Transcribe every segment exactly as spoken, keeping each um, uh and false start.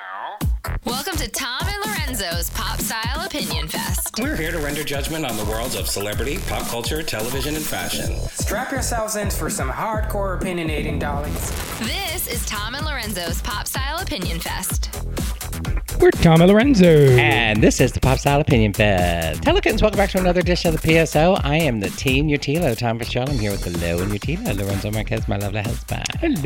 Welcome to Tom and Lorenzo's Pop Style Opinion Fest. We're here to render judgment on the worlds of celebrity, pop culture, television, and fashion. Strap yourselves in for some hardcore opinionating, darlings. This is Tom and Lorenzo's Pop Style Opinion Fest. We're Tom and Lorenzo. And this is the Pop Style Opinion Fest. Hello, kittens. Welcome back to another edition of the P S O. I am the teen Utilo, Tom Fitzgerald. I'm here with the low and Utilo, Lorenzo Marquez, my lovely husband.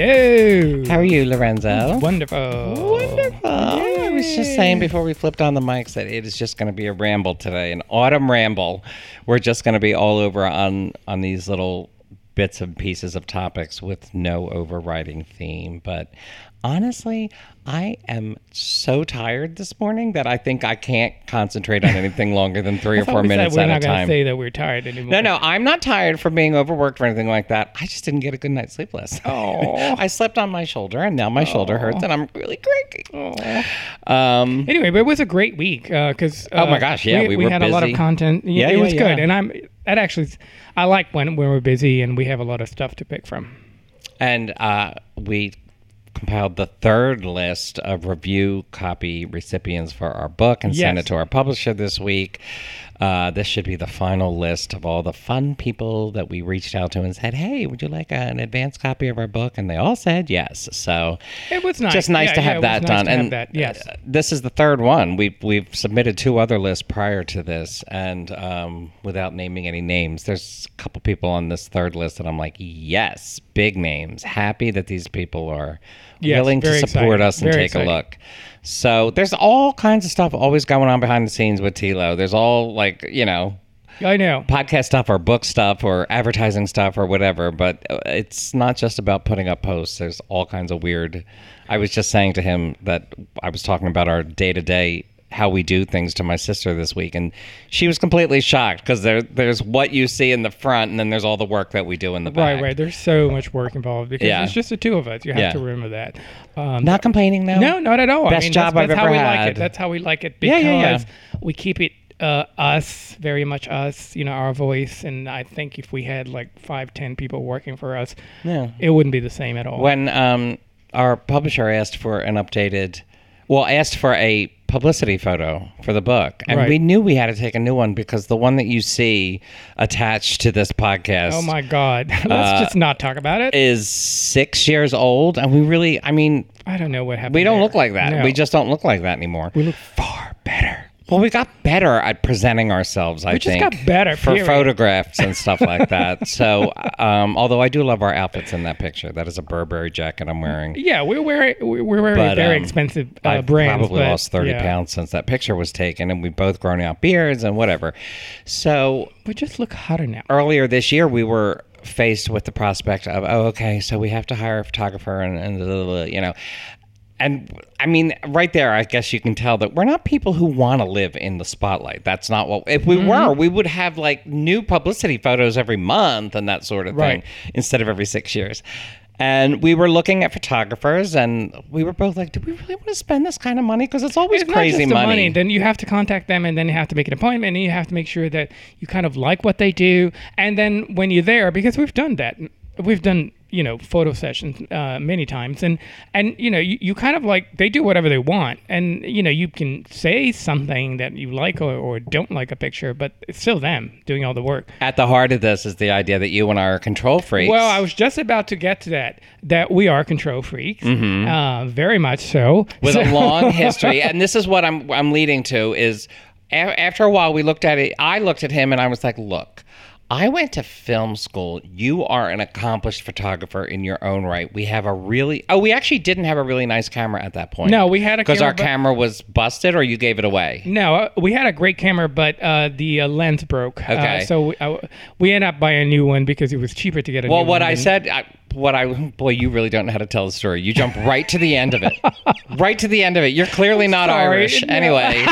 Hello. How are you, Lorenzo? Wonderful. Wonderful. Yay. I was just saying before we flipped on the mics that it is just going to be a ramble today, an autumn ramble. We're just going to be all over on, on these little bits and pieces of topics with no overriding theme. But honestly, I am so tired this morning that I think I can't concentrate on anything longer than three or four minutes at a time. We're not going to say that we're tired anymore. No, no, I'm not tired from being overworked or anything like that. I just didn't get a good night's sleep last night. Oh. I slept on my shoulder, and now my oh. shoulder hurts, and I'm really cranky. Oh. Um, anyway, but it was a great week because uh, uh, oh my gosh, yeah, we, we, we were had busy. a lot of content. Yeah, it yeah, was yeah. good, and I'm that actually I like when when we're busy and we have a lot of stuff to pick from. And uh, we compiled the third list of review copy recipients for our book and yes. sent it to our publisher this week. Uh, this should be the final list of all the fun people that we reached out to and said, hey, would you like an advanced copy of our book? And they all said yes. So it was nice. Just nice yeah, to have yeah, that nice done. To and have that. Yes. Uh, this is the third one. We've, we've submitted two other lists prior to this. And um, without naming any names, there's a couple people on this third list that I'm like, yes, big names. Happy that these people are yes, willing to support exciting. us and very take exciting. a look. So there's all kinds of stuff always going on behind the scenes with Tilo. There's all like, you know, I know. podcast stuff or book stuff or advertising stuff or whatever, but it's not just about putting up posts. There's all kinds of weird. I was just saying to him that I was talking about our day-to-day, how we do things to my sister this week, and she was completely shocked because there, there's what you see in the front, and then there's all the work that we do in the back. Right, right. There's so much work involved because Yeah. it's just the two of us. You have Yeah. to remember that. Um, Not complaining though. No, not at all. Best I mean, job that's, that's I've how ever we had. like it. That's how we like it Yeah, because yeah, yeah. we keep it uh, us, very much us, you know, our voice. And I think if we had like five, ten people working for us, Yeah. it wouldn't be the same at all. When um, our publisher asked for an updated, well, asked for a publicity photo for the book, and Right. we knew we had to take a new one because the one that you see attached to this podcast Oh my God. Let's Uh, just not talk about it. is six years old, and we really, I mean, I don't know what happened. we don't there. look like that. No. We just don't look like that anymore. We look far better. Well, we got better at presenting ourselves, I We just think. got better, For period. photographs and stuff like that. So, um, although I do love our outfits in that picture. That is a Burberry jacket I'm wearing. Yeah, we're wearing we're wearing But, very um, expensive uh, I've brands. probably but, lost thirty yeah. pounds since that picture was taken, and we've both grown out beards and whatever. So We just look hotter now. earlier this year, we were faced with the prospect of, oh, okay, so we have to hire a photographer and, and blah, blah, blah, you know. And I mean, right there, I guess you can tell that we're not people who want to live in the spotlight. That's not what, if we Mm-hmm. were, we would have like new publicity photos every month and that sort of Right. thing instead of every six years. And we were looking at photographers, and we were both like, do we really want to spend this kind of money? Because it's always It's crazy not just the money. money. Then you have to contact them, and then you have to make an appointment, and you have to make sure that you kind of like what they do. And then when you're there, because we've done that, we've done you know photo sessions uh, many times, and and you know you, you kind of like they do whatever they want, and you know you can say something that you like or, or don't like a picture, but it's still them doing all the work. At the heart of this is the idea that you and I are control freaks. Well, I was just about to get to that. That we are control freaks, Mm-hmm. uh, very much so. with So- a long history, and this is what I'm I'm leading to is a- after a while we looked at it. I looked at him and I was like, look, I went to film school. You are an accomplished photographer in your own right. We have a really oh, we actually didn't have a really nice camera at that point. No, we had a because camera, our but- camera was busted, or you gave it away. No, uh, we had a great camera, but uh, the uh, lens broke. Okay. Uh, so we, uh, we ended up buying a new one because it was cheaper to get a Well, new what one. I than- said, I, what I boy, you really don't know how to tell the story. You jump right to the end of it, right to the end of it. You're clearly not Sorry, Irish, no. anyway.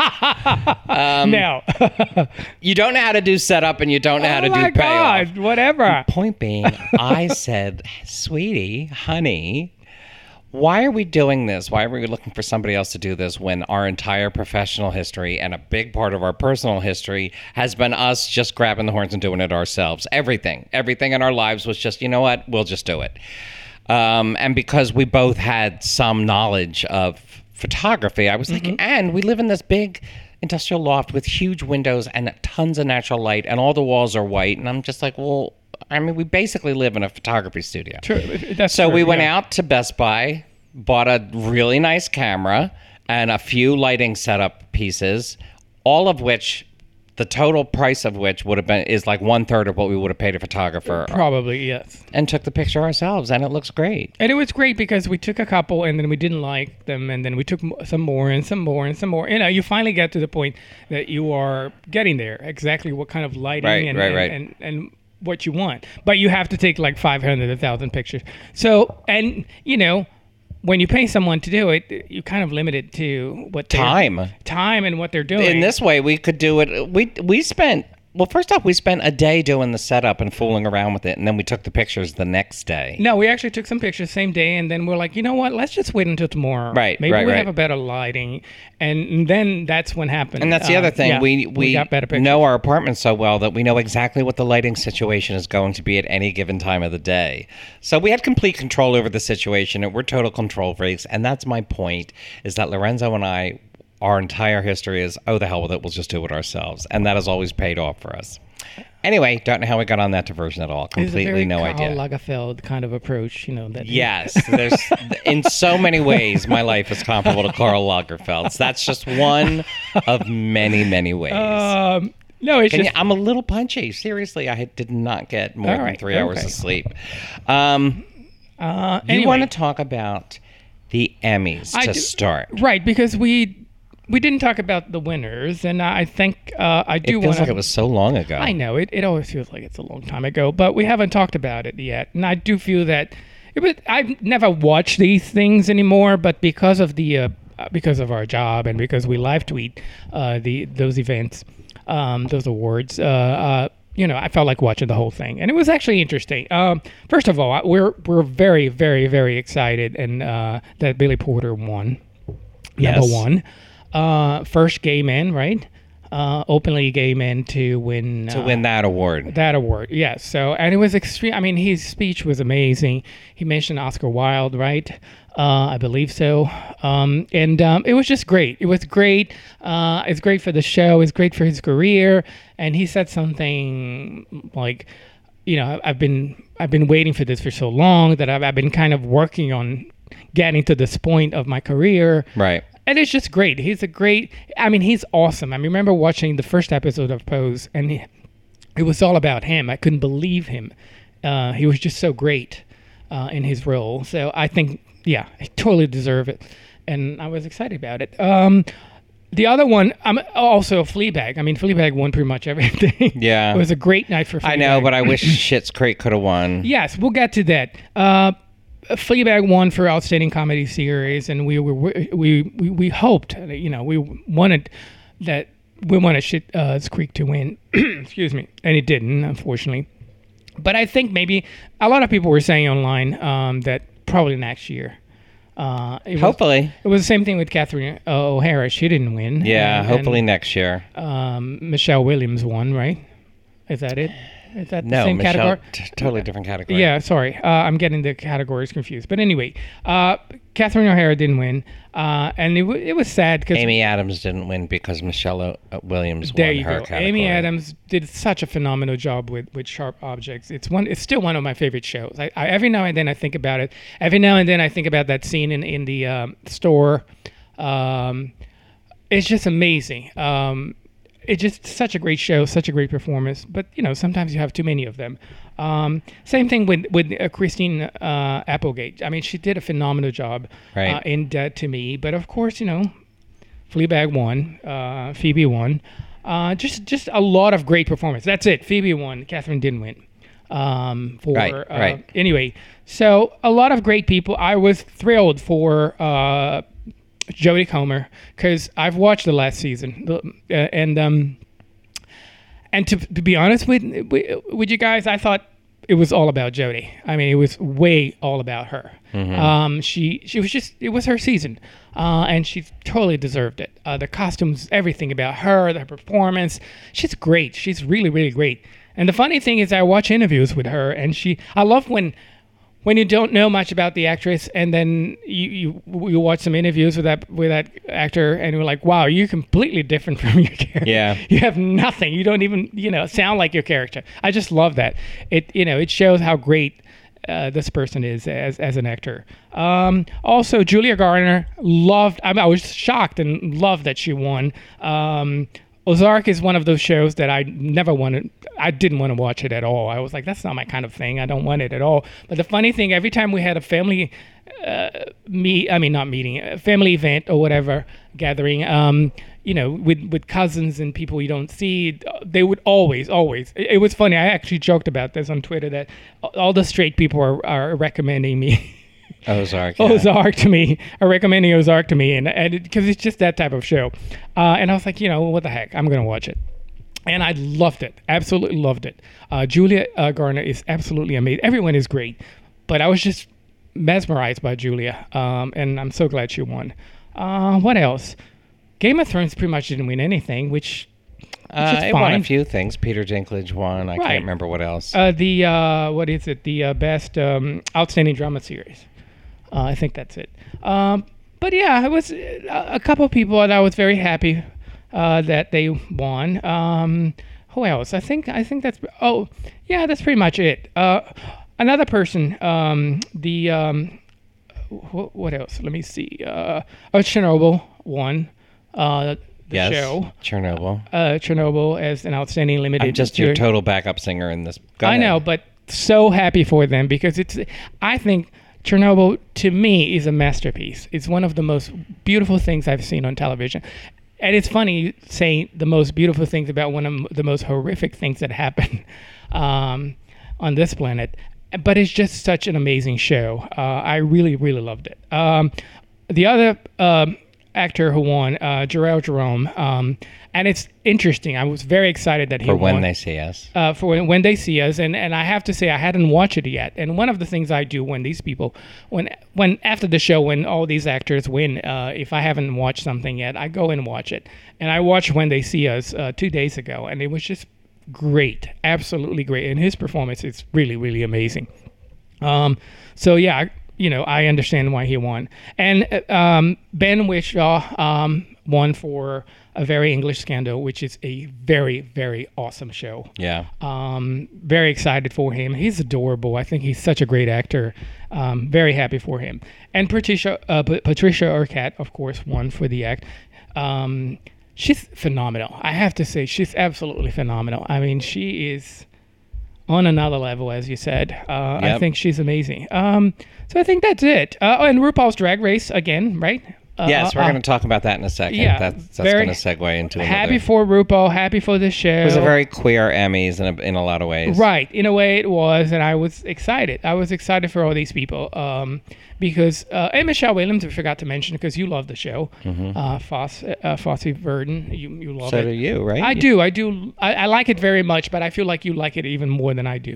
Um, no. You don't know how to do setup, and you don't know how to oh do my payoff. God, whatever. Point being, I said, sweetie, honey, why are we doing this? Why are we looking for somebody else to do this when our entire professional history and a big part of our personal history has been us just grabbing the horns and doing it ourselves? Everything, everything in our lives was just, you know what, we'll just do it. Um, and because we both had some knowledge of photography. I was Mm-hmm. thinking, and we live in this big industrial loft with huge windows and tons of natural light, and all the walls are white. And I'm just like, well, I mean, we basically live in a photography studio. True. That's So true, we went yeah. out to Best Buy, bought a really nice camera and a few lighting setup pieces, all of which, the total price of which would have been is like one third of what we would have paid a photographer, Probably, yes. and took the picture ourselves, and it looks great. And it was great because we took a couple and then we didn't like them, and then we took m- some more and some more and some more. You know, you finally get to the point that you are getting there, exactly what kind of lighting Right, and, right, and, right. and and what you want. But you have to take like five hundred, one thousand pictures. So, and you know, when you pay someone to do it, you kind of limit it to what they're- Time. time and what they're doing. In this way, we could do it. We we spent well. First off, we spent a day doing the setup and fooling around with it, and then we took the pictures the next day. No, we actually took some pictures same day, and then we're like, you know what? Let's just wait until tomorrow. Right, Maybe right, we right. have a better lighting, and then that's when happened. And that's the Uh, other thing. yeah, we we, got better pictures. know our apartment so well that we know exactly what the lighting situation is going to be at any given time of the day. So we had complete control over the situation, and we're total control freaks. And that's my point: is that Lorenzo and I, our entire history is, oh, the hell with it, we'll just do it ourselves, and that has always paid off for us. Anyway, don't know how we got on that diversion at all. It's a Completely very no Karl idea. Lagerfeld kind of approach, you know. That Yes, there's in so many ways my life is comparable to Karl Lagerfeld's. That's just one of many, many ways. Um, no, it's Can just you, I'm a little punchy. Seriously, I did not get more All than right, three hours okay. of sleep. Um, uh, you anyway, want to talk about the Emmys I to do- start? right? Because we we didn't talk about the winners, and I think uh, I It do feels want like it was so long ago. I know it. It always feels like it's a long time ago, but we haven't talked about it yet. And I do feel that it was. I've never watched these things anymore, but because of the uh, because of our job and because we live tweet uh, the those events, um, those awards. Uh, uh, you know, I felt like watching the whole thing, and it was actually interesting. Um, first of all, we're we're very, very, very excited, and uh, that Billy Porter won. Yes. Number one, uh, first gay man, right? Uh, openly gay man to win To uh, win that award. that award. Yes. So, and it was extreme. I mean, his speech was amazing. He mentioned Oscar Wilde, right? Uh, I believe so. Um, and um, it was just great. It was great. Uh, it's great for the show. It's great for his career. And he said something like, you know, I've been I've been waiting for this for so long that I've, I've been kind of working on getting to this point of my career. Right. And it's just great. He's a great, I mean, he's awesome. I remember watching the first episode of Pose, and he, it was all about him. I couldn't believe him. Uh, he was just so great uh, in his role. So I think, yeah, he totally deserved it. And I was excited about it. Um, the other one, I'm also Fleabag. I mean, Fleabag won pretty much everything. Yeah. It was a great night for Fleabag. I know, but I wish Schitt's Creek could have won. Yes, we'll get to that. Uh, Fleabag won for outstanding comedy series, and we were we we, we hoped, you know, we wanted that we wanted Schitt's uh, Creek to win. Excuse me, and it didn't, unfortunately. But I think maybe a lot of people were saying online um, that probably next year. Uh, it was, Hopefully. it was the same thing with Catherine uh, O'Hara. She didn't win. Yeah, And- hopefully and, next year. um, Michelle Williams won, right? Is that it? Is that the No, same Michelle, category? t- totally different category. Yeah, sorry. Uh, I'm getting the categories confused. But anyway, uh, Catherine O'Hara didn't win. Uh, and it, w- it was sad because Amy Adams didn't win because Michelle O- uh, Williams there won you her go. category. Amy Adams did such a phenomenal job with, with Sharp Objects. It's one. It's still one of my favorite shows. I, I, every now and then I think about it. Every now and then I think about that scene in, in the um, store. Um, it's just amazing. Um, it's just such a great show, such a great performance. But you know, sometimes you have too many of them. Um, same thing with with uh, Christine uh, Applegate. I mean, she did a phenomenal job Right. uh, in Dead to Me. But of course, you know, Fleabag won. Uh, Phoebe won. Uh, just just a lot of great performance. That's it. Phoebe won. Catherine didn't win. Um, for Right, uh, right. Anyway, so a lot of great people. I was thrilled for uh, Jodie Comer because I've watched the last season, the- uh, and um, and to, to be honest with with you guys, I thought it was all about Jodie. I mean, it was way all about her. Um, she she was just it was her season, uh, and she totally deserved it. Uh, the costumes, everything about her, the performance, she's great. She's really really great. And the funny thing is, I watch interviews with her, and she I love when when you don't know much about the actress, and then you, you you watch some interviews with that with that actor, and you're like, wow, you're completely different from your character. Yeah. You have nothing. You don't even, you know, sound like your character. I just love that. It, you know, it shows how great uh, this person is as as an actor. Um, also, Julia Garner, loved. I, mean, I was shocked and loved that she won. Um, Ozark is one of those shows that I never wanted. I didn't want to watch it at all. I was like, that's not my kind of thing. I don't want it at all. But the funny thing, every time we had a family uh, meet, I mean, not meeting, a family event or whatever, gathering, um, you know, with, with cousins and people you don't see, they would always, always. It, it was funny. I actually joked about this on Twitter that all the straight people are, are recommending me. Ozark. Yeah. Ozark to me, or recommending Ozark to me, and and because it, it's just that type of show, uh, and I was like, you know, what the heck, I'm gonna watch it, and I loved it, absolutely loved it. Uh, Julia uh, Garner is absolutely amazing. Everyone is great, but I was just mesmerized by Julia, um, and I'm so glad she won. Uh, what else? Game of Thrones pretty much didn't win anything, which. Uh, it won a few things. Peter Dinklage won. I right. can't remember what else. Uh, the uh, what is it? The uh, best um, outstanding drama series. Uh, I think that's it. Um, but yeah, it was uh, a couple of people that I was very happy uh, that they won. Um, who else? I think I think that's oh yeah, that's pretty much it. Uh, another person, um, the um, wh- what else? Let me see. Uh, oh, Chernobyl won. Uh, the yes, show Chernobyl. Uh, Chernobyl as an outstanding limited. I'm just your total backup singer in this. Go I ahead. know, but so happy for them because it's. I think. Chernobyl, to me, is a masterpiece. It's one of the most beautiful things I've seen on television. And it's funny saying the most beautiful things about one of the most horrific things that happen um, on this planet. But it's just such an amazing show. Uh, I really, really loved it. Um, the other um, actor who won, uh, Jharrel Jerome, um, and it's interesting. I was very excited that he For won. When They See Us. Uh, for when, when They See Us, and, and I have to say I hadn't watched it yet. And one of the things I do when these people, when when after the show, when all these actors win, uh, if I haven't watched something yet, I go and watch it. And I watched When They See Us uh, two days ago, and it was just great, absolutely great. And his performance is really, really amazing. Um, so yeah, I, you know, I understand why he won. And uh, um, Ben Whishaw um, won for A Very English Scandal, which is a very, very awesome show. Yeah. Um, very excited for him. He's adorable. I think he's such a great actor. Um, very happy for him. And Patricia, uh, P- Patricia Arquette, of course, won for the act. Um, she's phenomenal. I have to say, she's absolutely phenomenal. I mean, she is on another level, as you said. Uh, Yep. I think she's amazing. Um, so I think that's it. Uh, oh, and RuPaul's Drag Race again, right? Uh, yes, we're uh, going to talk about that in a second. yeah, that's that's very going to segue into happy another. for RuPaul, happy for the show. It was a very queer Emmys in a, in a lot of ways. Right, in a way it was, and I was excited. I was excited for all these people um, because, uh, and Michelle Williams, I forgot to mention, because you love the show, mm-hmm. uh, Foss, uh, Fosse Verdon, you, you love So it. do you, right? I You- do, I do. I, I like it very much, but I feel like you like it even more than I do.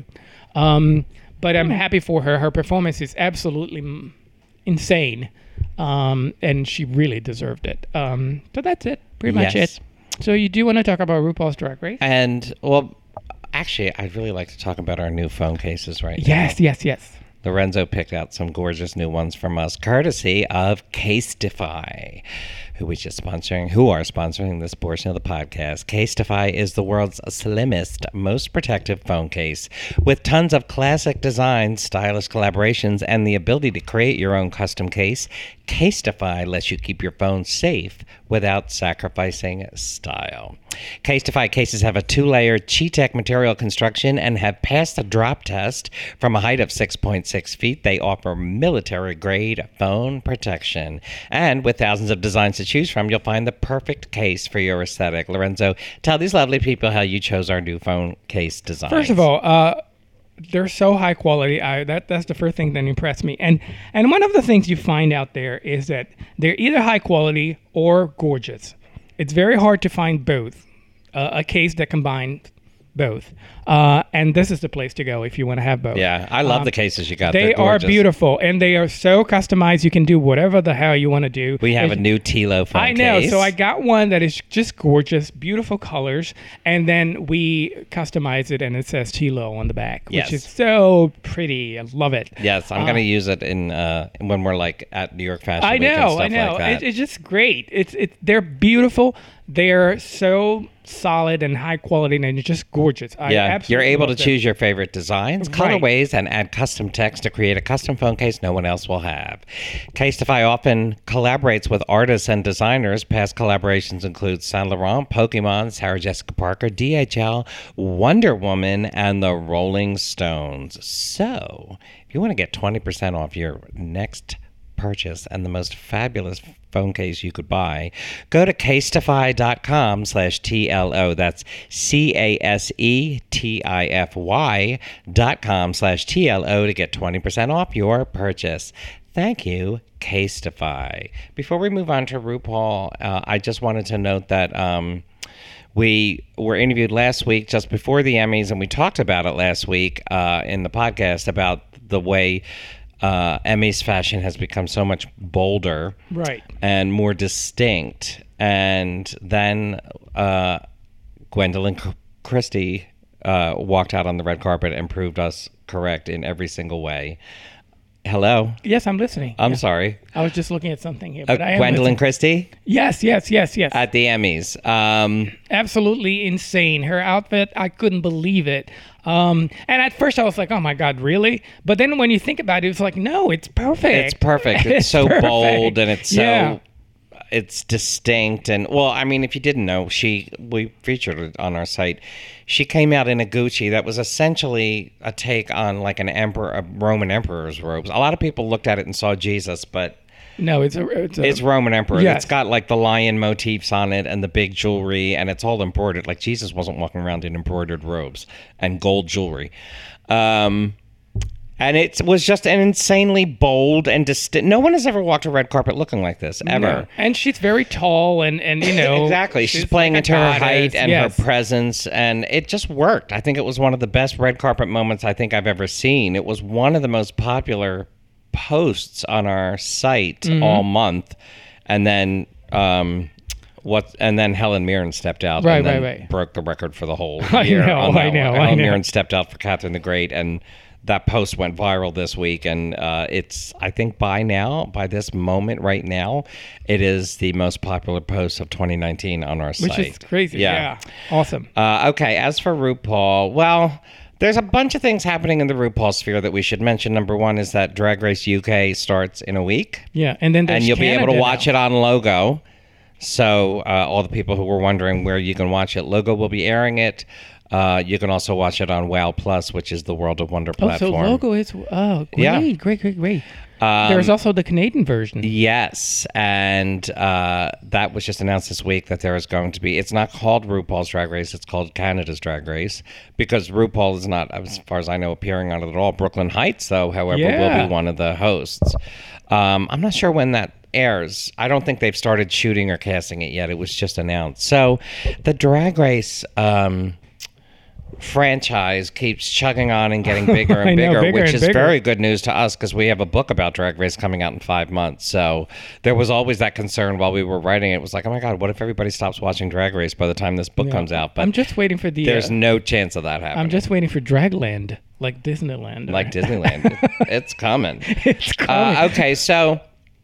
Um, but I'm happy for her. Her performance is absolutely mm, insane, um, and she really deserved it. Um, so that's it, pretty much Yes. it. So you do want to talk about RuPaul's Drag Race? And, well, actually, I'd really like to talk about our new phone cases right now. Yes, yes, yes. Lorenzo picked out some gorgeous new ones from us, courtesy of Casetify, who we just sponsoring, who are sponsoring this portion of the podcast. Casetify is the world's slimmest, most protective phone case, with tons of classic designs, stylish collaborations, and the ability to create your own custom case. Casetify lets you keep your phone safe without sacrificing style. Casetify cases have a two-layer Chi-Tech material construction and have passed the drop test. From a height of six point six feet, they offer military-grade phone protection. And with thousands of designs to choose from, you'll find the perfect case for your aesthetic. Lorenzo, tell these lovely people how you chose our new phone case design. First of all, uh, they're so high quality. I, that that's the first thing that impressed me. And and one of the things you find out there is that they're either high quality or gorgeous. It's very hard to find both. Uh, a case that combines both. Uh, and this is the place to go if you want to have both. Yeah, I love Um, the cases you got. They They're are gorgeous. beautiful, and they are so customized. You can do whatever the hell you want to do. We have It's- a new Tilo phone I know. case. So I got one that is just gorgeous, beautiful colors, and then we customize it, and it says Tilo on the back, Yes. which is so pretty. I love it. Yes, I'm Uh, going to use it in uh, when we're like at New York Fashion I Week and know, stuff I know. like that. It, it's just great. It's it's they're beautiful. They're so solid and high quality, and it's just gorgeous. I Yeah, absolutely you're able to love them. choose your favorite designs, Right. colorways, and add custom text to create a custom phone case no one else will have. Casetify often collaborates with artists and designers. Past collaborations include Saint Laurent, Pokemon, Sarah Jessica Parker, D H L, Wonder Woman, and the Rolling Stones. So, if you want to get twenty percent off your next purchase and the most fabulous phone case you could buy, go to casetify.com slash TLO. That's C-A-S-E-T-I-F-Y dot com slash T-L-O to get twenty percent off your purchase. Thank you, Casetify. Before we move on to RuPaul, uh, I just wanted to note that um, we were interviewed last week just before the Emmys, and we talked about it last week uh, in the podcast about the way Uh, Emmy's fashion has become so much bolder, Right. and more distinct. And then uh, Gwendolyn C- Christie uh, walked out on the red carpet and proved us correct in every single way. Hello, Yes, I'm listening. I'm Yeah. sorry, I was just looking at something here, uh, but I am Gwendolyn listening. Christie Yes, yes, yes, yes. at the Emmys. Um, Absolutely insane. Her outfit, I couldn't believe it. Um, and at first I was like, oh my God, really? But then when you think about it, it's like, no, it's perfect. It's perfect. It's, so perfect. bold, and it's so Yeah. it's distinct. And well, I mean, if you didn't know, she we featured it on our site. She came out in a Gucci that was essentially a take on like an emperor, a Roman emperor's robes. A lot of people looked at it and saw Jesus, but No, it's a, it's a it's Roman emperor. Yes. It's got like the lion motifs on it and the big jewelry, and it's all embroidered. Like Jesus wasn't walking around in embroidered robes and gold jewelry. Um, and it was just an insanely bold and distinct. No one has ever walked a red carpet looking like this, ever. No. And she's very tall, and, and you know. Exactly. She's, she's playing like a into her goddess. height and Yes. her presence, and it just worked. I think it was one of the best red carpet moments I think I've ever seen. It was one of the most popular posts on our site Mm-hmm. all month, and then um, what? And then Helen Mirren stepped out, Right, and then right, right. broke the record for the whole I year. know, on that I know, one. I Helen know. Mirren stepped out for Catherine the Great, and that post went viral this week, and uh, it's, I think by now, by this moment right now, it is the most popular post of twenty nineteen on our Which site. is crazy. Yeah. Awesome. Uh, okay, as for RuPaul, well, there's a bunch of things happening in the RuPaul sphere that we should mention. Number one is that Drag Race U K starts in a week, Yeah. And then there's and you'll be able to Canada watch now. it on Logo. So uh, all the people who were wondering where you can watch it, Logo will be airing it. Uh, you can also watch it on WoW Plus, which is the World of Wonder Oh, so platform. logo is oh great, Yeah. great, great, great. Um, There's also the Canadian version. Yes, and uh, that was just announced this week that there is going to be. It's not called RuPaul's Drag Race; it's called Canada's Drag Race, because RuPaul is not, as far as I know, appearing on it at all. Brooklyn Heights, though, however, will Yeah. be one of the hosts. Um, I'm not sure when that airs. I don't think they've started shooting or casting it yet. It was just announced. So, the Drag Race. Um, franchise keeps chugging on and getting bigger and I know, bigger, bigger which and is bigger. very good news to us because we have a book about Drag Race coming out in five months. So there was always that concern while we were writing it. It was like, oh my God, what if everybody stops watching Drag Race by the time this book comes out? But I'm just waiting for the. there's uh, no chance of that happening. I'm just waiting for Dragland, like Disneyland. like Disneyland. It's coming. it's coming. Uh, okay, so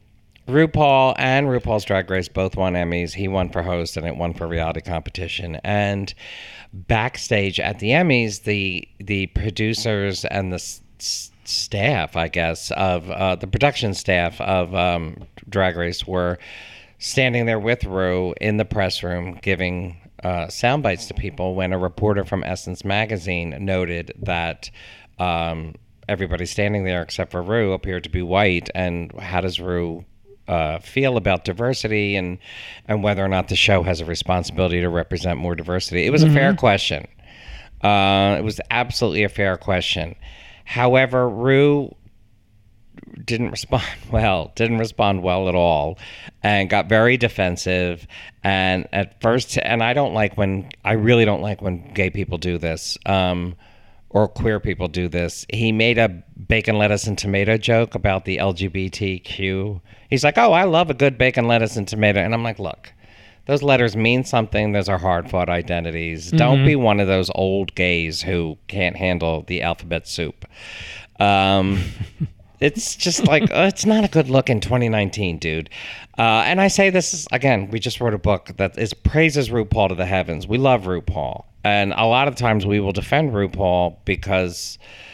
RuPaul and RuPaul's Drag Race both won Emmys. He won for host and it won for reality competition. And backstage at the Emmys, the the producers and the s- s- staff, I guess, of uh, the production staff of um, Drag Race were standing there with Ru in the press room giving uh, sound bites to people when a reporter from Essence magazine noted that um, everybody standing there except for Ru appeared to be white. And how does Ru uh, feel about diversity and and whether or not the show has a responsibility to represent more diversity? It was a fair question. Uh, it was absolutely a fair question. However, Ru didn't respond well, didn't respond well at all, and got very defensive. And at first, and I don't like when, I really don't like when gay people do this, um, or queer people do this. He made a bacon, lettuce, and tomato joke about the L G B T Q. He's like, oh, I love a good bacon, lettuce, and tomato. And I'm like, look, those letters mean something. Those are hard-fought identities. Mm-hmm. Don't be one of those old gays who can't handle the alphabet soup. Um, it's just like, uh, it's not a good look in twenty nineteen, dude. Uh, and I say this is, again, we just wrote a book that is praises RuPaul to the heavens. We love RuPaul. And a lot of times we will defend RuPaul because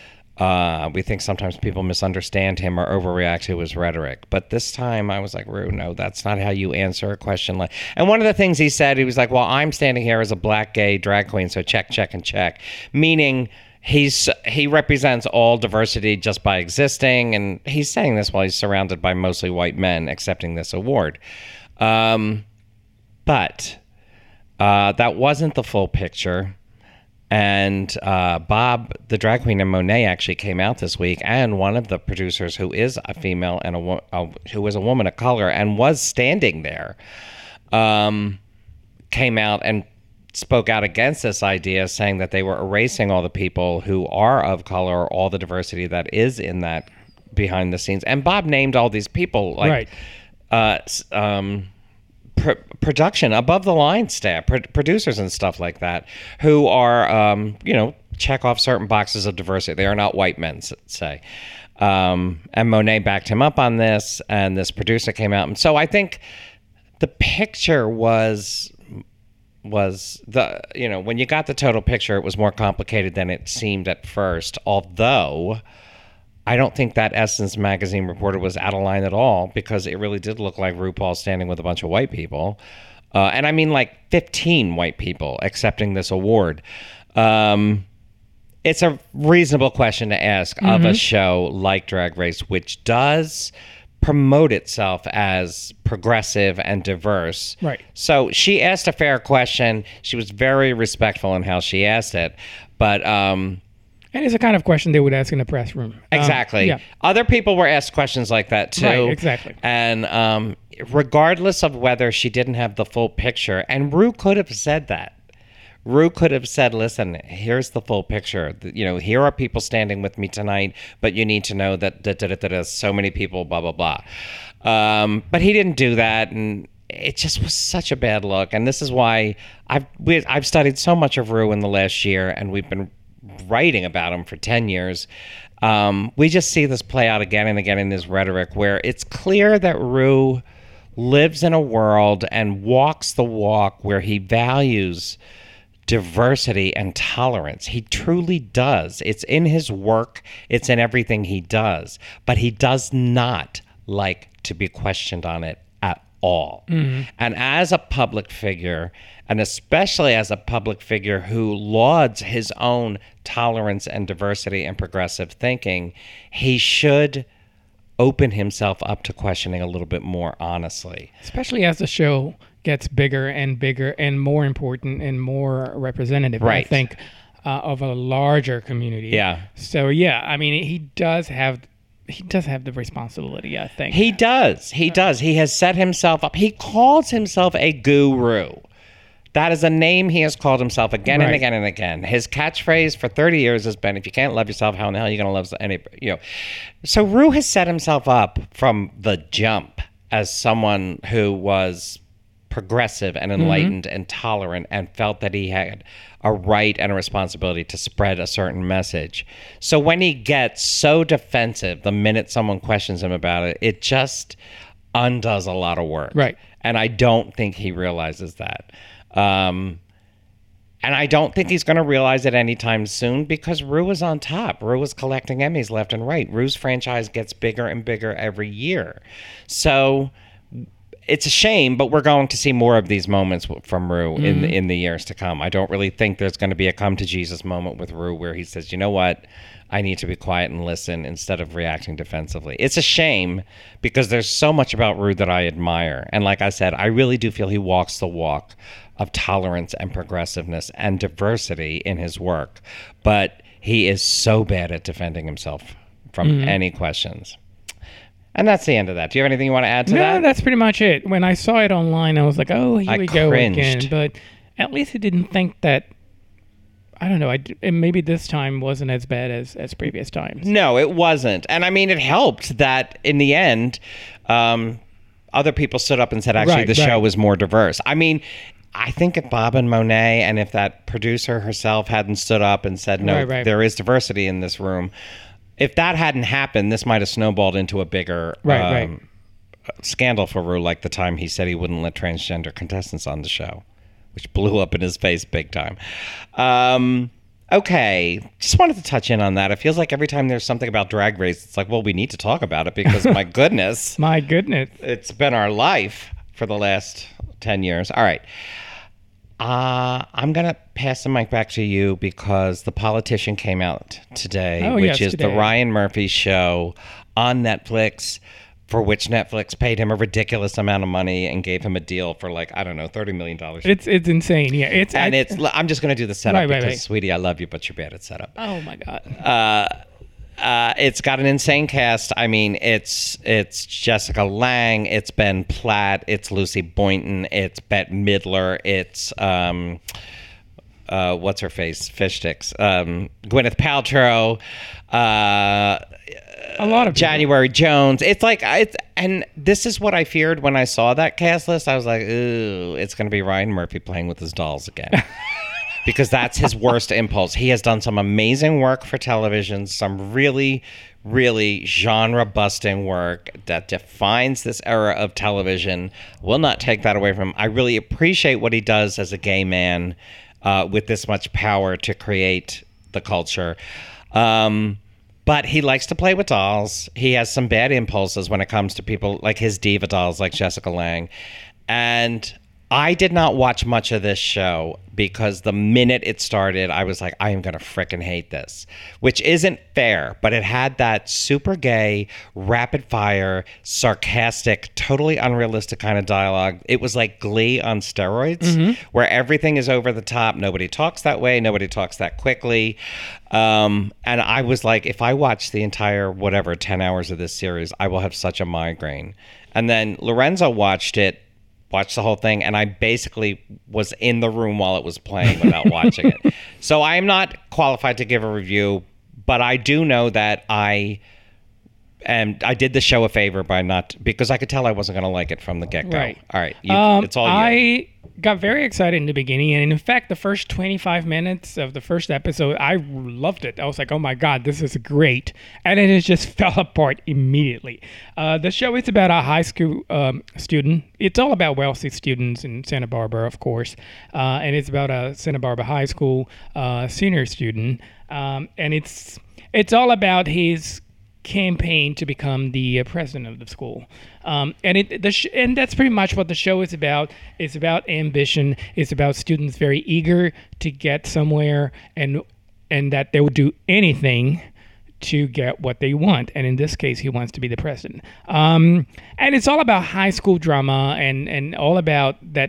uh, we think sometimes people misunderstand him or overreact to his rhetoric. But this time I was like, Ru, no, that's not how you answer a question. Like, and one of the things he said, he was like, well, I'm standing here as a black gay drag queen, so check, check, and check. Meaning he's he represents all diversity just by existing. And he's saying this while he's surrounded by mostly white men accepting this award. Um, but... Uh, that wasn't the full picture. And uh, Bob, the drag queen, and Monet actually came out this week. And one of the producers, who is a female and a, wo- a who is a woman of color and was standing there, um, came out and spoke out against this idea, saying that they were erasing all the people who are of color, all the diversity that is in that behind the scenes. And Bob named all these people, like, right. uh, um. Pr- production, above the line staff, pr- producers and stuff like that, who are, um, you know, check off certain boxes of diversity. They are not white men, say. Um, and Monet backed him up on this, and this producer came out. And so I think the picture was, was the, you know, when you got the total picture, it was more complicated than it seemed at first, although I don't think that Essence magazine reporter was out of line at all, because it really did look like RuPaul standing with a bunch of white people. Uh, and I mean like fifteen white people accepting this award. Um, it's a reasonable question to ask mm-hmm. of a show like Drag Race, which does promote itself as progressive and diverse. Right. So she asked a fair question. She was very respectful in how she asked it. But... Um, And it's the kind of question they would ask in the press room. Exactly. Um, yeah. Other people were asked questions like that too. Right, exactly. And um, regardless of whether she didn't have the full picture, and Ru could have said that. Ru could have said, listen, here's the full picture. You know, here are people standing with me tonight, but you need to know that da, da, da, da, da, so many people, blah, blah, blah. Um, but he didn't do that, and it just was such a bad look. And this is why I've we, I've studied so much of Ru in the last year, and we've been writing about him for ten years. Um, we just see this play out again and again in this rhetoric, where it's clear that Ru lives in a world and walks the walk where he values diversity and tolerance. He truly does. It's in his work. It's in everything he does. But he does not like to be questioned on it at all. Mm-hmm. And as a public figure, and especially as a public figure who lauds his own tolerance and diversity and progressive thinking, he should open himself up to questioning a little bit more honestly. Especially as the show gets bigger and bigger and more important and more representative, right. I think, uh, of a larger community. Yeah. So, yeah, I mean, he does have... He does have the responsibility, I think. He does. He does. He has set himself up. He calls himself a guru. That is a name he has called himself again right. and again and again. His catchphrase for thirty years has been, if you can't love yourself, how in the hell are you going to love any, you know. So Ru has set himself up from the jump as someone who was progressive and enlightened mm-hmm. and tolerant and felt that he had a right and a responsibility to spread a certain message. So when he gets so defensive the minute someone questions him about it, it just undoes a lot of work. Right. And I don't think he realizes that. Um, and I don't think he's going to realize it anytime soon, because Ru is on top. Ru is collecting Emmys left and right. Ru's franchise gets bigger and bigger every year. So it's a shame, but we're going to see more of these moments from Ru mm-hmm. in, in the years to come. I don't really think there's going to be a come to Jesus moment with Ru where he says, you know what? I need to be quiet and listen instead of reacting defensively. It's a shame, because there's so much about Ru that I admire. And like I said, I really do feel he walks the walk of tolerance and progressiveness and diversity in his work. But he is so bad at defending himself from mm-hmm. any questions. And that's the end of that. Do you have anything you want to add to no, that? that's pretty much it. When I saw it online, I was like, oh, here I we go cringed. again. But at least I didn't think that, I don't know, I, d- and maybe this time wasn't as bad as, as previous times. No, it wasn't. And I mean, it helped that in the end, um, other people stood up and said, actually, Right, the show right. was more diverse. I mean, I think if Bob and Monet and if that producer herself hadn't stood up and said, no, Right, right. there is diversity in this room, if that hadn't happened, this might have snowballed into a bigger Right, um, right. scandal for Rue, like the time he said he wouldn't let transgender contestants on the show, which blew up in his face big time. Um, okay, just wanted to touch in on that. It feels like every time there's something about Drag Race, it's like, well, we need to talk about it because, my goodness, My goodness. it's been our life for the last ten years. All right. Uh, I'm going to pass the mic back to you because The Politician came out today, Oh, which yes, is the today. Ryan Murphy show on Netflix, for which Netflix paid him a ridiculous amount of money and gave him a deal for like, I don't know, thirty million dollars. It's it's insane. Yeah, it's and I- it's, I'm just going to do the setup Right, right, because, right. sweetie, I love you, but you're bad at setup. Oh my God. Uh, it's got an insane cast. I mean, it's it's Jessica Lange, it's Ben Platt, it's Lucy Boynton, it's Bette Midler, it's um, uh, what's her face, fish sticks, um, Gwyneth Paltrow, uh, A lot of people. January Jones. It's like it's, and this is what I feared when I saw that cast list. I was like, ooh, it's going to be Ryan Murphy playing with his dolls again. Because that's his worst impulse. He has done some amazing work for television, some really, really genre-busting work that defines this era of television. Will not take that away from him. I really appreciate what he does as a gay man uh, with this much power to create the culture. Um, but he likes to play with dolls. He has some bad impulses when it comes to people like his diva dolls, like Jessica Lange. And I did not watch much of this show because the minute it started, I was like, I am going to frickin' hate this, which isn't fair, but it had that super gay, rapid fire, sarcastic, totally unrealistic kind of dialogue. It was like Glee on steroids, where everything is over the top. Nobody talks that way. Nobody talks that quickly. Um, and I was like, if I watch the entire, whatever, ten hours of this series, I will have such a migraine. And then Lorenzo watched it, watched the whole thing, and I basically was in the room while it was playing without watching it. So I am not qualified to give a review, but I do know that I and I did the show a favor by not, because I could tell I wasn't going to like it from the get-go. Right. All right. You, Um, it's all you. I got very excited in the beginning, and in fact, the first twenty-five minutes of the first episode, I loved it. I was like, "Oh my God, this is great!" And then it just fell apart immediately. Uh, the show is about a high school um, student. It's all about wealthy students in Santa Barbara, of course, uh, and it's about a Santa Barbara high school uh, senior student, um, and it's it's all about his campaign to become the uh, president of the school, um, and it the sh- and that's pretty much what the show is about. It's about ambition. It's about students very eager to get somewhere, and and that they will do anything to get what they want. And in this case, he wants to be the president. Um, and it's all about high school drama and and all about that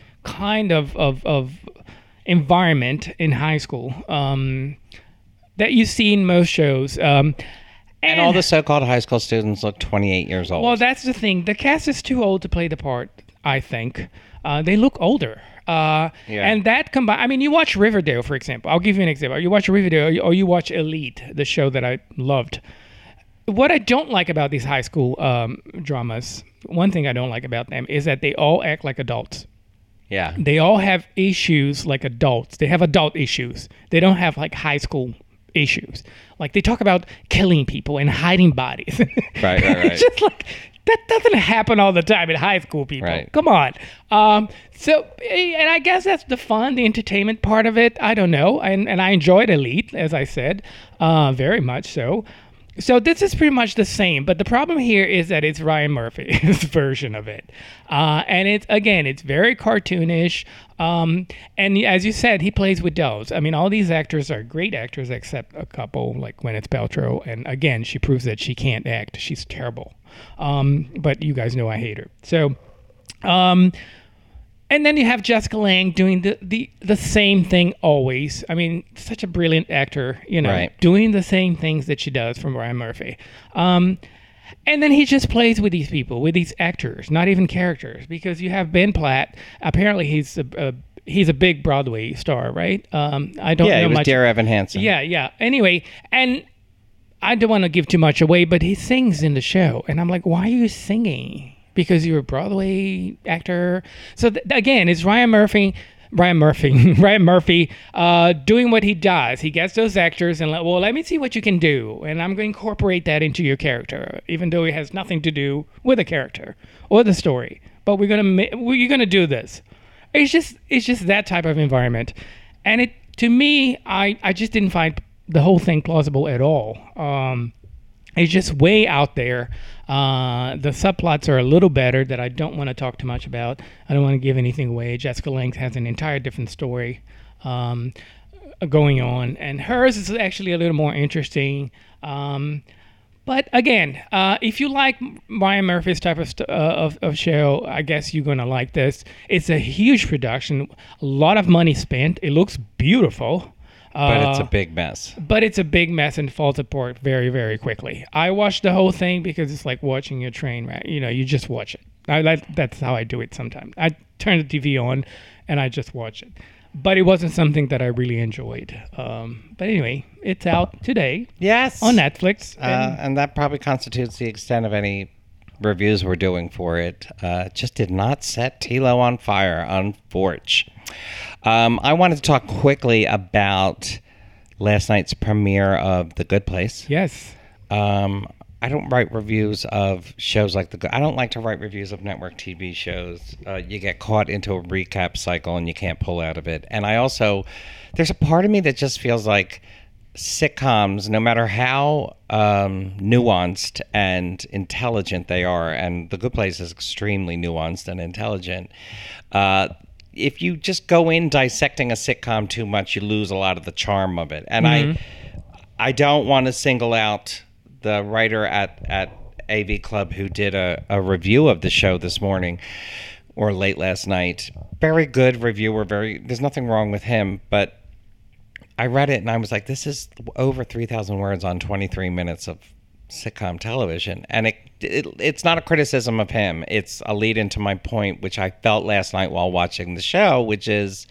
kind of of, of environment in high school um, that you see in most shows. Um, and all the so-called high school students look twenty-eight years old. Well, that's the thing. The cast is too old to play the part, I think. Uh, they look older. Uh, Yeah. And that combined, I mean, you watch Riverdale, for example. I'll give you an example. You watch Riverdale or you, or you watch Elite, the show that I loved. What I don't like about these high school um, dramas, one thing I don't like about them is that they all act like adults. yeah. They all have issues like adults. They have adult issues. They don't have like high school issues. Like they talk about killing people and hiding bodies. Right, right, right. It's just like that doesn't happen all the time in high school, people. Right. Come on. Um, so, and I guess that's the fun, the entertainment part of it. I don't know. And and I enjoyed Elite, as I said, uh, very much so. So this is pretty much the same, but the problem here is that it's Ryan Murphy's version of it, uh, and it's again it's very cartoonish. Um, and as you said, he plays with dolls. I mean, all these actors are great actors except a couple like Gwyneth Paltrow, and again, she proves that she can't act. She's terrible. Um, but you guys know I hate her. So. Um, And then you have Jessica Lange doing the, the, the same thing always. I mean, such a brilliant actor, you know, Right. doing the same things that she does from Ryan Murphy. Um, And then he just plays with these people, with these actors, not even characters, because you have Ben Platt. Apparently, he's a, a he's a big Broadway star, right? Um, I don't yeah, know it was much. Dear Evan Hansen. Yeah, yeah. Anyway, and I don't want to give too much away, but he sings in the show, and I'm like, why are you singing? Because you're a Broadway actor. So th- again, it's Ryan Murphy. Ryan Murphy, Ryan Murphy, uh, doing what he does. He gets those actors and, like, well, let me see what you can do, and I'm going to incorporate that into your character, even though it has nothing to do with the character or the story. But we're gonna, ma- we're gonna do this. It's just, it's just that type of environment, and it, to me, I, I just didn't find the whole thing plausible at all. Um, it's just way out there. Uh, the subplots are a little better that I don't want to talk too much about. I don't want to give anything away. Jessica Lange has an entire different story um, going on, and hers is actually a little more interesting. Um, but again, uh, if you like Ryan Murphy's type of, st- uh, of of show, I guess you're going to like this. It's a huge production, a lot of money spent. It looks beautiful. But it's a Uh, big mess. But it's a big mess and falls apart very, very quickly. I watched the whole thing because it's like watching a train wreck. You know, you just watch it. I, that, that's how I do it sometimes. I turn the T V on and I just watch it. But it wasn't something that I really enjoyed. Um, but anyway, it's out today Yes. on Netflix. Uh, and- and that probably constitutes the extent of any reviews we're doing for it. Uh, just did not set Tilo on fire, unfortunately. Um, I wanted to talk quickly about last night's premiere of The Good Place. yes. Um, I don't write reviews of shows like The Good. I don't like to write reviews of network T V shows. Uh, you get caught into a recap cycle and you can't pull out of it. And I also, there's a part of me that just feels like sitcoms, no matter how um, nuanced and intelligent they are, and The Good Place is extremely nuanced and intelligent, uh, if you just go in dissecting a sitcom too much, you lose a lot of the charm of it. And I I don't want to single out the writer at, at A V Club who did a, a review of the show this morning or late last night. Very good reviewer, very there's nothing wrong with him, but I read it and I was like, this is over three thousand words on twenty-three minutes of sitcom television. And it, it it's not a criticism of him. It's a lead into my point, which I felt last night while watching the show, which is,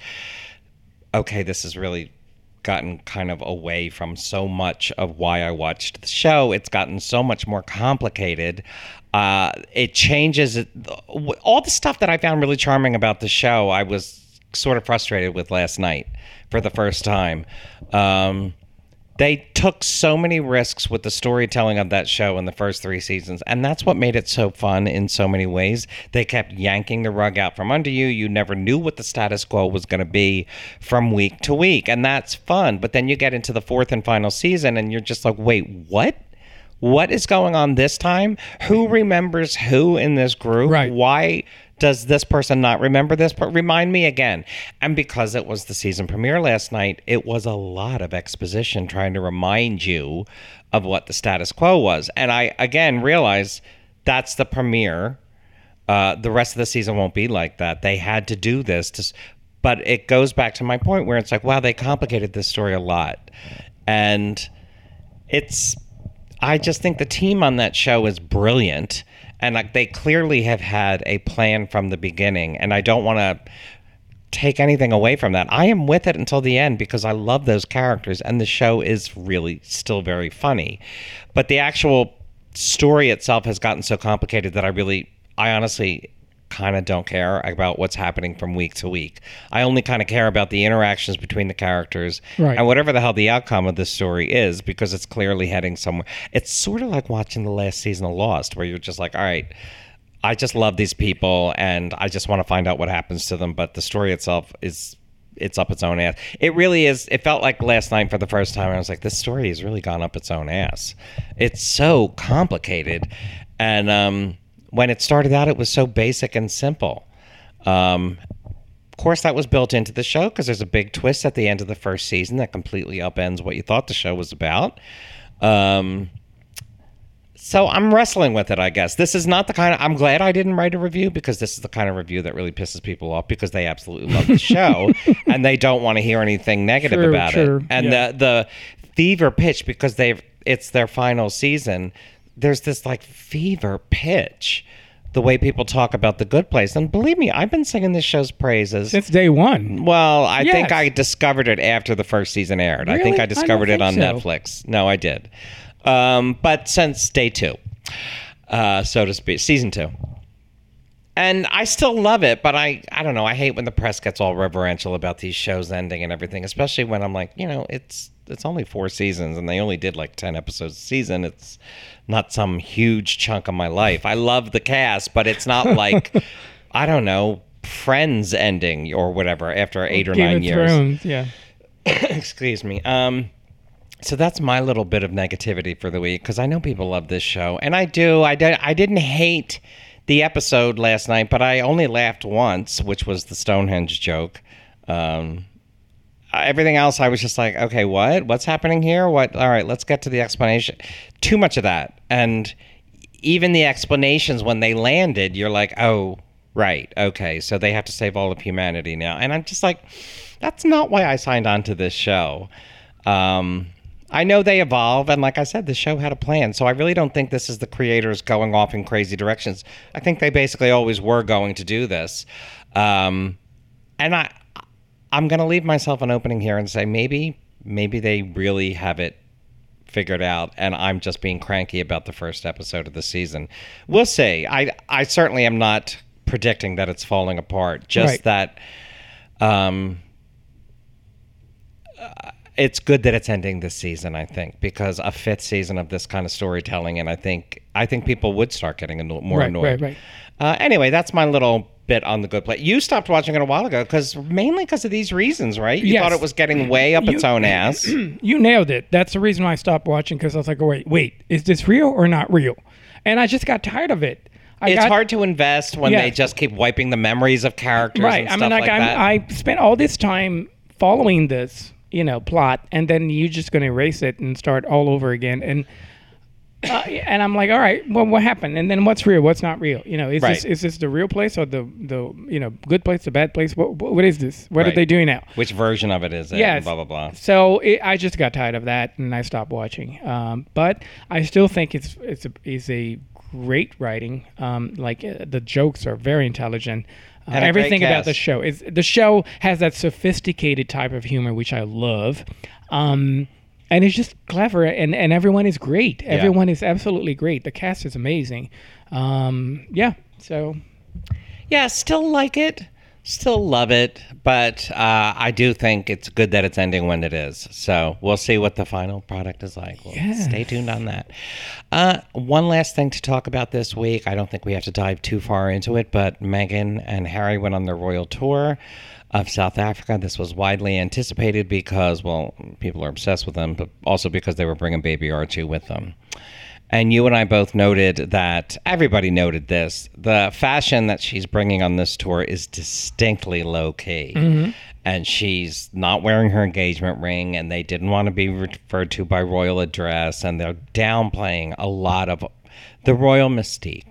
okay, this has really gotten kind of away from so much of why I watched the show. It's gotten so much more complicated. Uh, it changes it, all the stuff that I found really charming about the show. I was sort of frustrated with last night for the first time. Um, they took so many risks with the storytelling of that show in the first three seasons, and that's what made it so fun in so many ways. They kept yanking the rug out from under you. You never knew what the status quo was going to be from week to week, and that's fun. But then you get into the fourth and final season, and you're just like, wait, what? What is going on this time? Who remembers who in this group? Right. Why does this person not remember this? But remind me again. And because it was the season premiere last night, it was a lot of exposition trying to remind you of what the status quo was. And I, again, realize that's the premiere. Uh, the rest of the season won't be like that. They had to do this. To, but it goes back to my point where it's like, wow, they complicated this story a lot. And it's... I just think the team on that show is brilliant, and like they clearly have had a plan from the beginning, and I don't want to take anything away from that. I am with it until the end because I love those characters, and the show is really still very funny. But the actual story itself has gotten so complicated that I really, I honestly kind of don't care about what's happening from week to week. I only kind of care about the interactions between the characters Right. and whatever the hell the outcome of this story is, because it's clearly heading somewhere. It's sort of like watching the last season of Lost, where you're just like, all right, I just love these people and I just want to find out what happens to them. But the story itself is, it's up its own ass. It really is. It felt like last night for the first time. I was like, this story has really gone up its own ass. It's so complicated. And, um, when it started out, it was so basic and simple. Um, of course, that was built into the show because there's a big twist at the end of the first season that completely upends what you thought the show was about. Um, so I'm wrestling with it, I guess. This is not the kind of... I'm glad I didn't write a review because this is the kind of review that really pisses people off because they absolutely love the show and they don't want to hear anything negative True, about true, it. And yeah. the, the fever pitch, because they've it's their final season... there's this like fever pitch, the way people talk about The Good Place. And believe me, I've been singing this show's praises since day one. Well, I Yes. think I discovered it after the first season aired. I think Really? I I discovered don't it on think so. Netflix. No, I did. Um, but since day two, uh, so to speak, season two. And I still love it, but I, I don't know. I hate when the press gets all reverential about these shows ending and everything, especially when I'm like, you know, it's it's only four seasons and they only did like ten episodes a season. It's not some huge chunk of my life. I love the cast, but it's not like, I don't know, Friends ending or whatever after eight or Game nine of years. Thrones, yeah. Excuse me. Um, so that's my little bit of negativity for the week because I know people love this show, and I do. I did. I didn't hate the episode last night, but I only laughed once, which was the Stonehenge joke. Um, everything else, I was just like, okay, what? What's happening here? What? All right, let's get to the explanation. Too much of that, and even the explanations when they landed, you're like, oh, right, okay, so they have to save all of humanity now, and I'm just like, that's not why I signed on to this show. Um, I know they evolve, and like I said, the show had a plan, so I really don't think this is the creators going off in crazy directions. I think they basically always were going to do this. Um, and I, I'm going to leave myself an opening here and say maybe, maybe they really have it figured out, and I'm just being cranky about the first episode of the season. We'll see. I, I certainly am not predicting that it's falling apart, just Right. that... Um, it's good that it's ending this season, I think, because a fifth season of this kind of storytelling, and I think I think people would start getting anno- more Right, annoyed. right, right. Uh, anyway, that's my little bit on The Good Place. You stopped watching it a while ago, because mainly because of these reasons, right? You Yes. thought it was getting way up You- its own ass. You nailed it. That's the reason why I stopped watching, because I was like, oh, wait, wait, is this real or not real? And I just got tired of it. I It's got, hard to invest when Yeah. they just keep wiping the memories of characters right. and I stuff mean, like, like I'm, that. I spent all this time following this, you know, plot, and then you're just going to erase it and start all over again. And uh, and I'm like, all right, well, what happened? And then what's real? What's not real? You know, is this Right. is this the real place or the the you know good place, the bad place? What what is this? What Right. are they doing now? Which version of it is it? Yes. Blah, blah, blah. So it, I just got tired of that, and I stopped watching. Um, but I still think it's it's a, it's a great writing. Um, like uh, the jokes are very intelligent. Uh, And a great everything about the cast. show is the show has that sophisticated type of humor, which I love. Um, and it's just clever, and, and everyone is great. Everyone is absolutely great. The cast is amazing. Um, yeah. So Yeah, still like it, still love it, but uh, I do think it's good that it's ending when it is. So we'll see what the final product is like. We'll Yes. stay tuned on that. Uh, one last thing to talk about this week. I don't think we have to dive too far into it, but Meghan and Harry went on their royal tour of South Africa. This was widely anticipated because, well, people are obsessed with them, but also because they were bringing baby Archie with them. And you and I both noted that, everybody noted this, the fashion that she's bringing on this tour is distinctly low-key. Mm-hmm. And she's not wearing her engagement ring, and they didn't want to be referred to by royal address, and they're downplaying a lot of the royal mystique.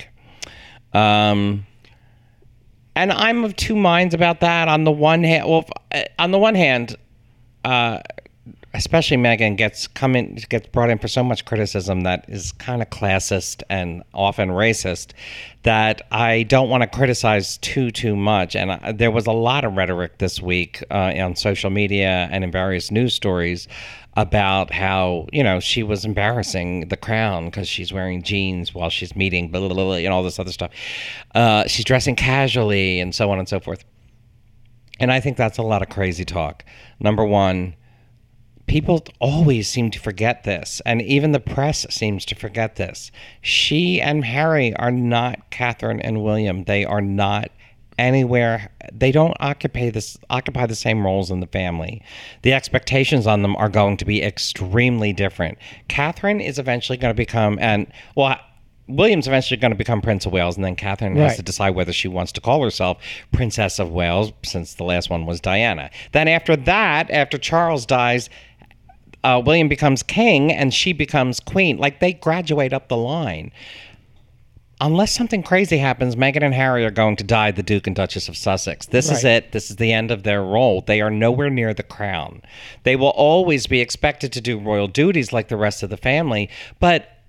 Um, and I'm of two minds about that. On the one hand, well, on the one hand, uh, especially Meghan gets come in, gets brought in for so much criticism that is kind of classist and often racist that I don't want to criticize too too much. And I, there was a lot of rhetoric this week uh, on social media and in various news stories about how, you know, she was embarrassing the crown because she's wearing jeans while she's meeting, blah, blah, blah, and all this other stuff. Uh, she's dressing casually and so on and so forth. And I think that's a lot of crazy talk. Number one, people always seem to forget this, and even the press seems to forget this. She and Harry are not Catherine and William. They are not anywhere. They don't occupy this occupy the same roles in the family. The expectations on them are going to be extremely different. Catherine is eventually going to become, and well, William's eventually going to become Prince of Wales, and then Catherine has Right. to decide whether she wants to call herself Princess of Wales, since the last one was Diana. Then after that, after Charles dies, uh, William becomes king, and she becomes queen. Like, they graduate up the line. Unless something crazy happens, Meghan and Harry are going to die the Duke and Duchess of Sussex. This is Right. it. This is the end of their role. They are nowhere near the crown. They will always be expected to do royal duties like the rest of the family, but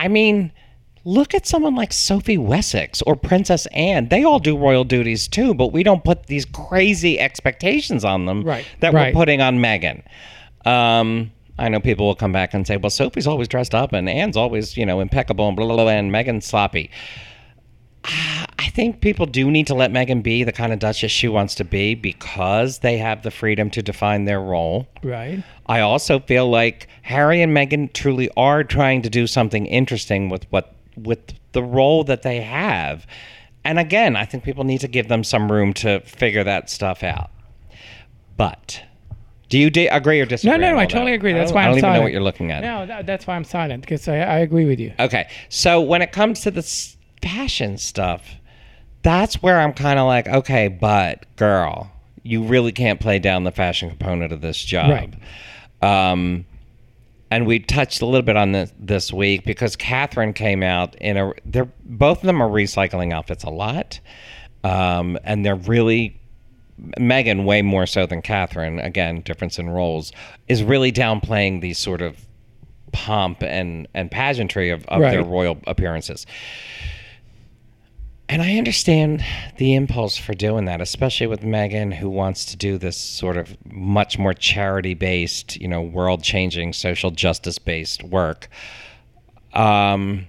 I mean, look at someone like Sophie Wessex or Princess Anne. They all do royal duties too, but we don't put these crazy expectations on them Right. that Right. we're putting on Meghan. Um, I know people will come back and say, well, Sophie's always dressed up and Anne's always, you know, impeccable and blah, blah, blah, and Meghan's sloppy. I think people do need to let Meghan be the kind of Duchess she wants to be because they have the freedom to define their role. Right. I also feel like Harry and Meghan truly are trying to do something interesting with what with the role that they have. And again, I think people need to give them some room to figure that stuff out. But do you de- agree or disagree? No, no, on no, I all totally that? agree. I That's don't- why I I'm don't even silent. know what you're looking at. No, that, that's why I'm silent, because I, I agree with you. Okay, so when it comes to the s- fashion stuff, that's where I'm kind of like, okay, but girl, you really can't play down the fashion component of this job. Right. Um, and we touched a little bit on this this week because Catherine came out in a. They're both of them are recycling outfits a lot, um, and they're really. Meghan, way more so than Catherine, again, difference in roles, is really downplaying these sort of pomp and, and pageantry of, of Right. their royal appearances. And I understand the impulse for doing that, especially with Meghan, who wants to do this sort of much more charity-based, you know, world-changing, social justice-based work. Um,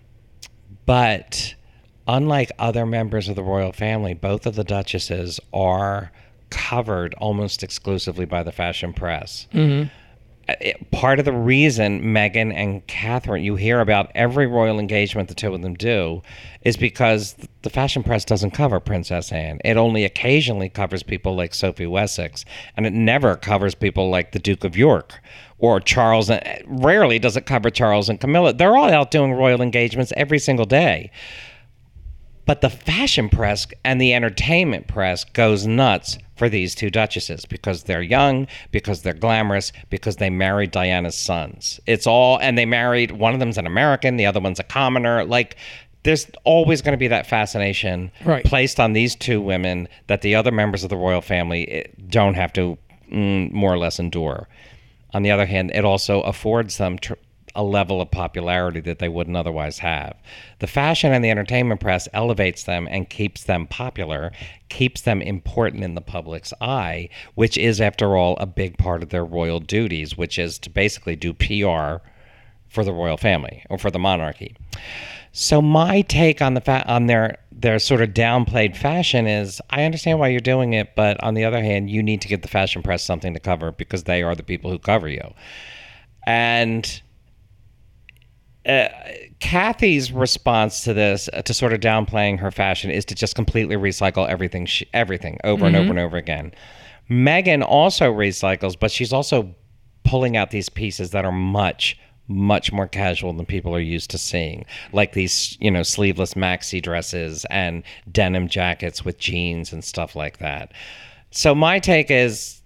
but unlike other members of the royal family, both of the duchesses are covered almost exclusively by the fashion press. Mm-hmm. It, part of the reason Meghan and Catherine, you hear about every royal engagement the two of them do, is because the fashion press doesn't cover Princess Anne. It only occasionally covers people like Sophie Wessex, and it never covers people like the Duke of York or Charles. And rarely does it cover Charles and Camilla. They're all out doing royal engagements every single day. But the fashion press and the entertainment press goes nuts for these two duchesses because they're young, because they're glamorous, because they married Diana's sons. It's all, and they married, one of them's an American, the other one's a commoner. Like, there's always going to be that fascination Right. placed on these two women that the other members of the royal family eh, don't have to mm, more or less endure. On the other hand, it also affords them tr- a level of popularity that they wouldn't otherwise have. The fashion and the entertainment press elevates them and keeps them popular, keeps them important in the public's eye, which is, after all, a big part of their royal duties, which is to basically do P R for the royal family or for the monarchy. So my take on the fa- on their their sort of downplayed fashion is, I understand why you're doing it, but on the other hand, you need to give the fashion press something to cover because they are the people who cover you. And Uh, Kathy's response to this, uh, to sort of downplaying her fashion, is to just completely recycle everything, she, everything over mm-hmm. and over and over again. Meghan also recycles, but she's also pulling out these pieces that are much, much more casual than people are used to seeing, like these, you know, sleeveless maxi dresses and denim jackets with jeans and stuff like that. So my take is,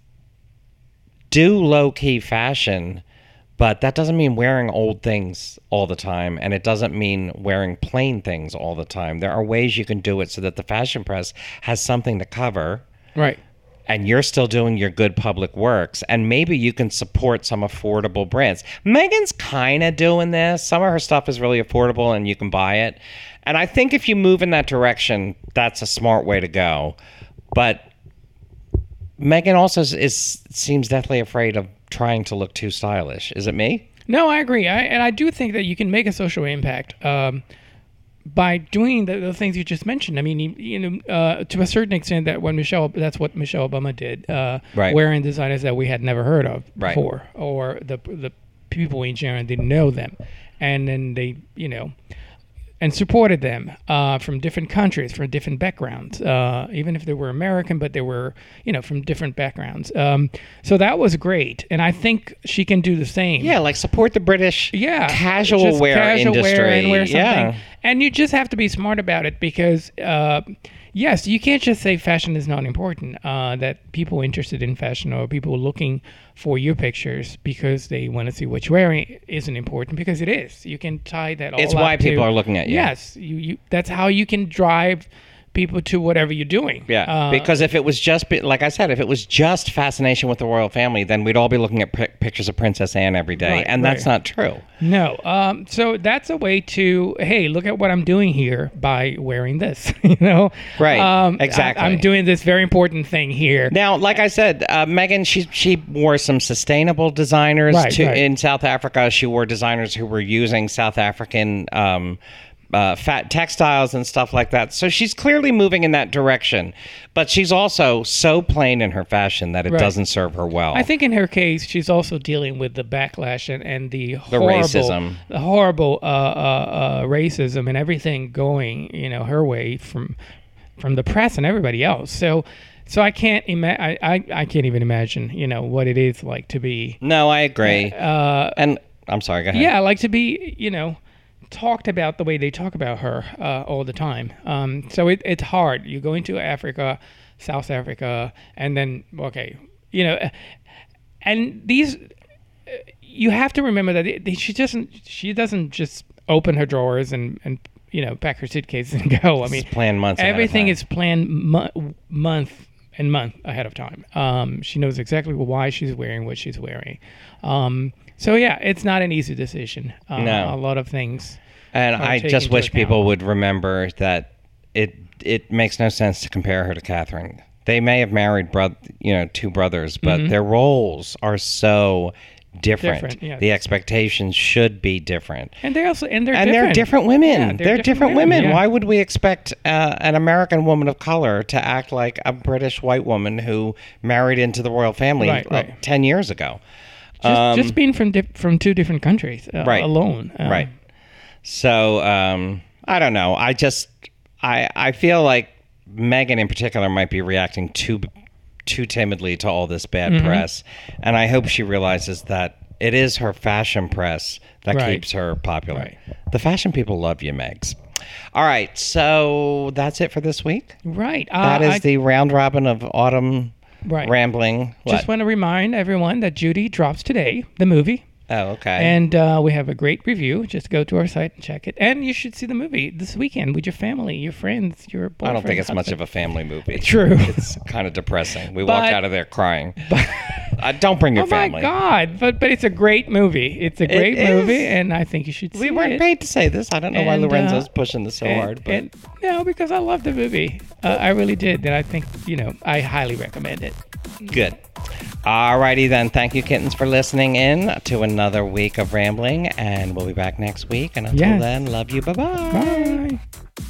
do low-key fashion. But that doesn't mean wearing old things all the time, and it doesn't mean wearing plain things all the time. There are ways you can do it so that the fashion press has something to cover. Right. And you're still doing your good public works, and maybe you can support some affordable brands. Meghan's kind of doing this. Some of her stuff is really affordable, and you can buy it. And I think if you move in that direction, that's a smart way to go. But Meghan also is, is seems deathly afraid of trying to look too stylish. Is it me? No, I agree. I, and I do think that you can make a social impact um, by doing the, the things you just mentioned. I mean, you, you know, uh, to a certain extent, that when Michelle, that's what Michelle Obama did, uh, right. wearing designers that we had never heard of right. before, or the the people in general didn't know them, and then they, you know, and supported them uh, from different countries, from different backgrounds, uh, even if they were American, but they were, you know, from different backgrounds. Um, so that was great, and I think she can do the same. Yeah, like support the British yeah, casual just wear casual industry. Wear and wear something. Yeah. And you just have to be smart about it because, uh, yes, you can't just say fashion is not important, uh, that people interested in fashion or people looking for your pictures because they want to see what you're wearing isn't important, because it is. You can tie that all It's up why to, people are looking at you. Yes, you, you, that's how you can drive people to whatever you're doing. Yeah, Uh, because if it was just, be- like I said, if it was just fascination with the royal family, then we'd all be looking at pic- pictures of Princess Anne every day, Right, and that's right. not true. No. Um, so that's a way to, hey, look at what I'm doing here by wearing this. you know, Right, Um, exactly. I, am doing this very important thing here. Now, like I said, uh, Meghan, she she wore some sustainable designers Right, to, right. in South Africa. She wore designers who were using South African um, uh, fat textiles and stuff like that. So she's clearly moving in that direction. But she's also so plain in her fashion that it Right. doesn't serve her well. I think in her case, she's also dealing with the backlash and, and the, The horrible, racism. the horrible uh, uh, uh, racism and everything going, you know, her way from from the press and everybody else. So, so I can't ima- I, I I can't even imagine, you know, what it is like to be. No, I agree. Uh, and I'm sorry, go ahead. yeah, like to be, you know, talked about the way they talk about her uh, all the time. Um, so it, it's hard. You go into Africa, South Africa, and then okay, you know, and these you have to remember that it, she doesn't she doesn't just open her drawers and and you know pack her suitcase and go. I mean, It's planned months ahead of everything time. is planned mo- month and month ahead of time. Um, she knows exactly why she's wearing what she's wearing. Um, so yeah, it's not an easy decision. Uh, No. a lot of things. And are I taken just into wish account. people would remember that it it makes no sense to compare her to Catherine. They may have married, bro- you know, two brothers, but their roles are so different. Different, yeah. The expectations should be different. And they're also and they're And different. they're different women. Yeah, they're, different, women. yeah. Why would we expect uh, an American woman of color to act like a British white woman who married into the royal family Right, uh, right. ten years ago? Just, just being from di- from two different countries uh, Right. alone. Uh, Right. So um, I don't know. I just I I feel like Meghan in particular might be reacting too too timidly to all this bad Mm-hmm. press, and I hope she realizes that it is her fashion press that Right. keeps her popular. Right. The fashion people love you, Megs. All right, so that's it for this week. Right. Uh, That is I the round robin of autumn Right. rambling. just What? want to remind everyone that Judy drops today, the movie. Oh, okay. And uh, we have a great review. Just go to our site and check it. And you should see the movie this weekend with your family, your friends, your boyfriend. I don't think it's much of a family movie. True. It's kind of depressing. We walked But- out of there crying. uh, don't bring your Oh family. my God! But but it's a great movie. It's a great is. movie, and I think you should see We weren't it. paid to say this. I don't know why And, uh, Lorenzo's pushing this so And- hard. But and- no, because I love the movie. Uh, I really did, and I think you know I highly recommend it. good. Alrighty then. Thank you, kittens, for listening in to another week of rambling, and we'll be back next week. And until Yes. then, love you. Bye-bye. Bye.